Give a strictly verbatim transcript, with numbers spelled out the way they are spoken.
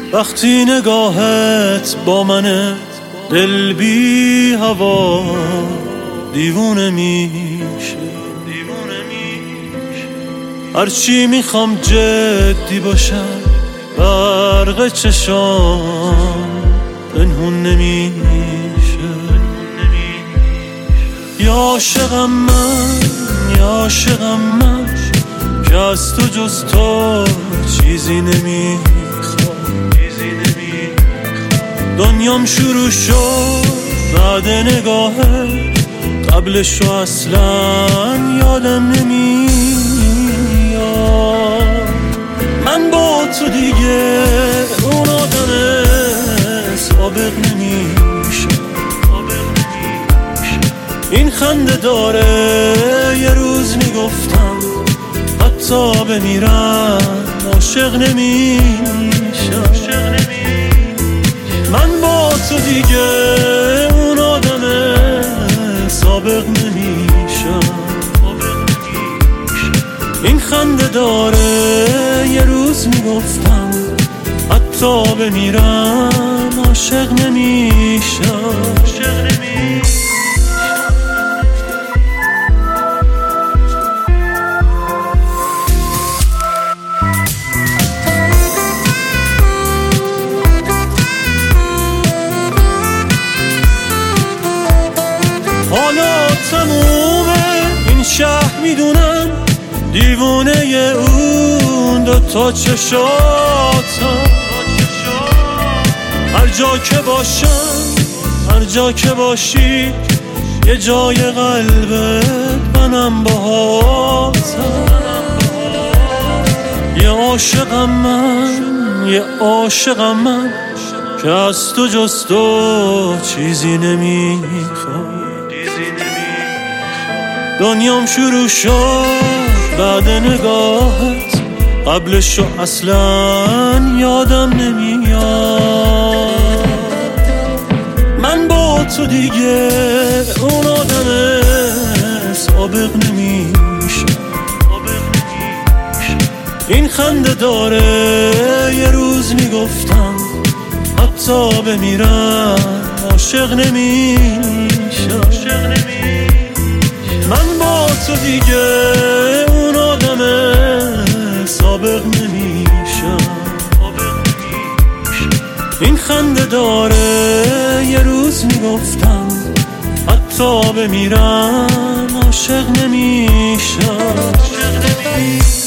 وقتی نگاهت با منه دل بی هوا دیوونه میشه. هرچی میخوام جدی باشم برق چشام پنهون نمیشه. یا عاشقم من یا عاشقم من که از تو جز تو چیزی نمیخوام. دنیام شروع شد بعد نگاهه قبلشو اصلا یادم نمیاد. من با تو دیگه اون آدم سابق نمیشم. این خنده داره یه روز میگفتم حتی بمیرم عاشق نمیشم. من با تو دیگه اون آدم سابق نمیشم. این خنده داره یه روز میگفتم حتی بمیرم عاشق نمیشم. حالا تمومه این شهر میدونم دیوونه اون دوتا چشاتم. هر جا که باشم هر جا که باشی یه جای قلبت منم باهاتم. یه عاشقم من یه عاشقم من که از تو جز تو چیزی نمیخوام. دنیام شروع شد بعد نگاهت قبلشو اصلا یادم نمیاد. من با تو دیگه اون آدم سابق نمیشم. این خنده داره یه روز میگفتم حتی بمیرم عاشق نمیشم. من با تو دیگه اون آدم سابق نمیشم. این خنده داره یه روز میگفتم حتی بمیرم عاشق نمیشم.